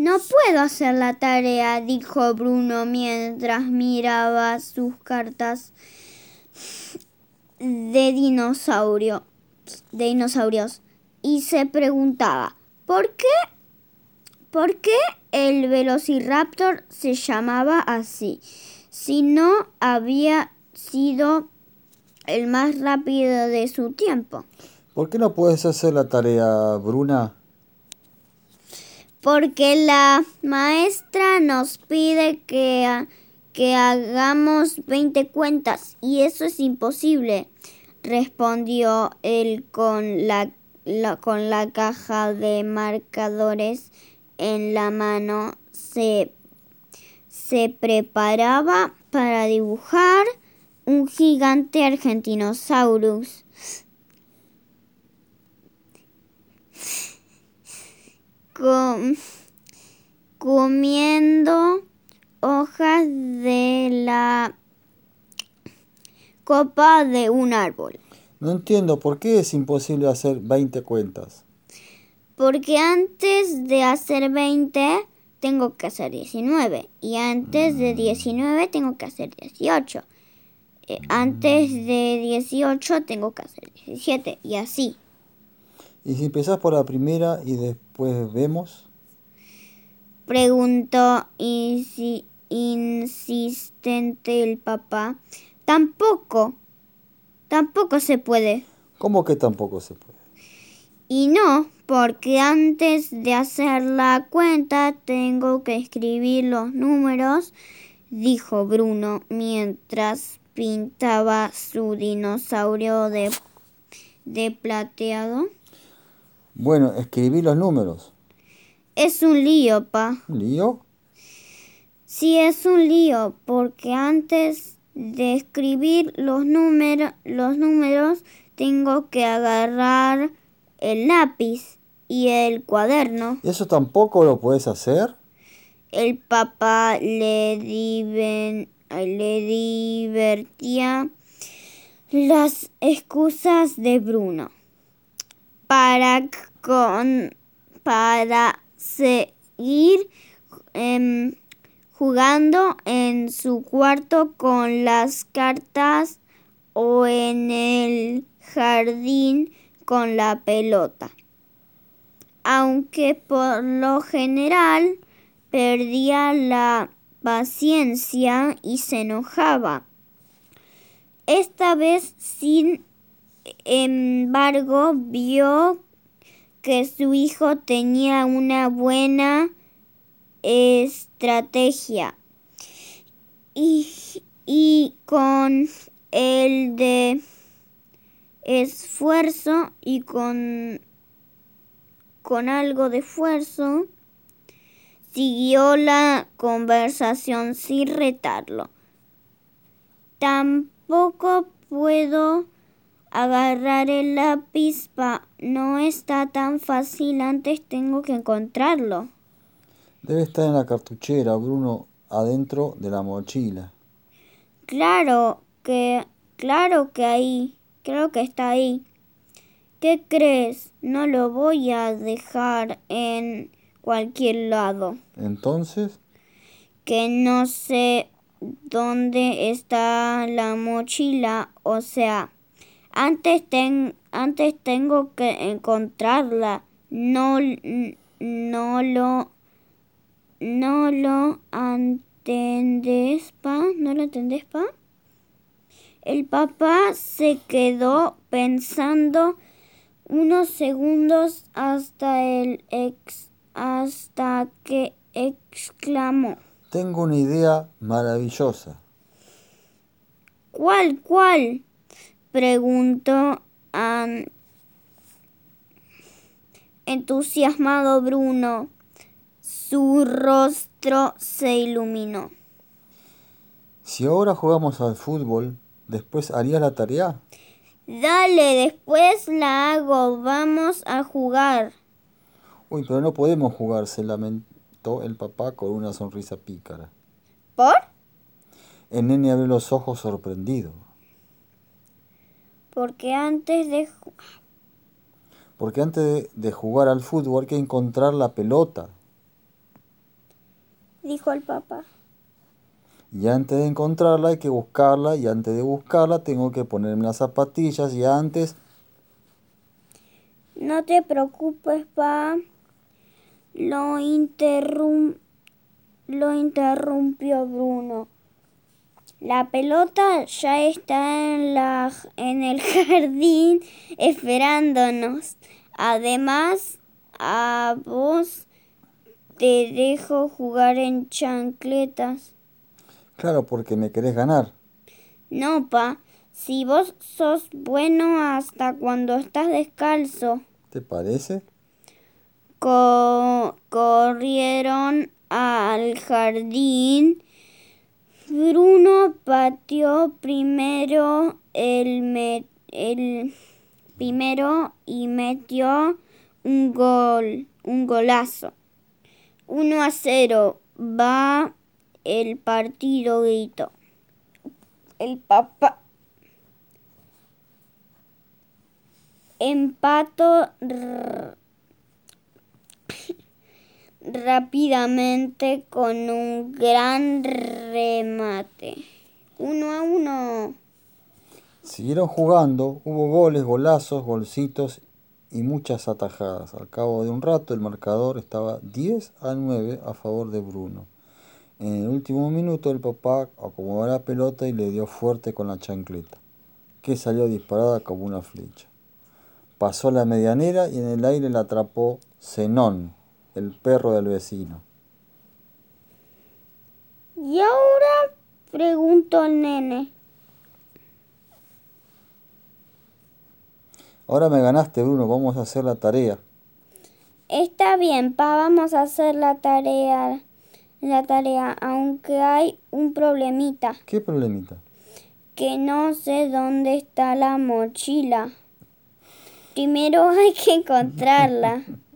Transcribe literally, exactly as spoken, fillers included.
No puedo hacer la tarea, dijo Bruno mientras miraba sus cartas de dinosaurio, de dinosaurios y se preguntaba ¿por qué, por qué el Velociraptor se llamaba así si no había sido el más rápido de su tiempo. ¿Por qué no puedes hacer la tarea, Bruna? Porque la maestra nos pide que, que hagamos veinte cuentas y eso es imposible, respondió él con la, la, con la caja de marcadores en la mano. Se, se preparaba para dibujar un gigante Argentinosaurus. Com, comiendo hojas de la copa de un árbol. No entiendo, ¿por qué es imposible hacer veinte cuentas? Porque antes de hacer veinte tengo que hacer diecinueve y antes de diecinueve tengo que hacer dieciocho. Eh, antes de dieciocho tengo que hacer diecisiete y así. ¿Y si empezás por la primera y después vemos? Preguntó insi- insistente el papá. Tampoco, tampoco se puede. ¿Cómo que tampoco se puede? Y no, porque antes de hacer la cuenta tengo que escribir los números, dijo Bruno mientras pintaba su dinosaurio de, de plateado. Bueno, escribí los números. Es un lío, pa. ¿Un lío? Sí, es un lío, porque antes de escribir los, número, los números tengo que agarrar el lápiz y el cuaderno. ¿Y eso tampoco lo puedes hacer? El papá le, diven, le divertía las excusas de Bruno para, con, para seguir eh, jugando en su cuarto con las cartas o en el jardín con la pelota. Aunque por lo general perdía la paciencia y se enojaba. Esta vez, sin embargo, vio que su hijo tenía una buena estrategia y, y con el de esfuerzo y con, con algo de esfuerzo siguió la conversación sin retarlo. Tampoco puedo agarrar el lápiz, pa. No está tan fácil, antes tengo que encontrarlo. Debe estar en la cartuchera, Bruno, adentro de la mochila. Claro que, claro que ahí, creo que está ahí. ¿Qué crees? No lo voy a dejar en cualquier lado. ¿Entonces? Que no sé dónde está la mochila, o sea, antes, ten, antes tengo que encontrarla. No, no lo, no lo entendés, pa, ¿no lo entendés, pa? El papá se quedó pensando unos segundos hasta el ex, hasta que exclamó. Tengo una idea maravillosa. ¿Cuál, cuál? Preguntó um, entusiasmado Bruno. Su rostro se iluminó. Si ahora jugamos al fútbol, ¿después harías la tarea? Dale, después la hago. Vamos a jugar. Uy, pero no podemos jugar, se lamentó el papá con una sonrisa pícara. ¿Por? El nene abrió los ojos sorprendido. Porque antes de... Porque antes de, de jugar al fútbol hay que encontrar la pelota. dijo el papá. Y antes de encontrarla hay que buscarla, y antes de buscarla tengo que ponerme las zapatillas, y antes... No te preocupes, pa. Lo, interrum- lo interrumpió Bruno. La pelota ya está en, la, en el jardín esperándonos. Además, a vos te dejo jugar en chancletas. Claro, porque me querés ganar. No, pa. Si vos sos bueno hasta cuando estás descalzo. ¿Te parece? Co- corrieron al jardín. Bruno pateó primero el, me- el primero y metió un gol, un golazo. uno a cero va el partido, gritó el papá. Empató r- rápidamente con un gran remate. Uno a uno. Siguieron jugando, hubo goles, golazos, golcitos y muchas atajadas. Al cabo de un rato el marcador estaba diez a nueve a favor de Bruno. En el último minuto el papá acomodó la pelota y le dio fuerte con la chancleta, que salió disparada como una flecha. Pasó la medianera y en el aire la atrapó Zenón, el perro del vecino. ¿Y ahora? Preguntó el nene. Ahora me ganaste, Bruno, vamos a hacer la tarea. Está bien, pa, vamos a hacer la tarea, la tarea, aunque hay un problemita, ¿Qué problemita? que no sé dónde está la mochila. Primero hay que encontrarla.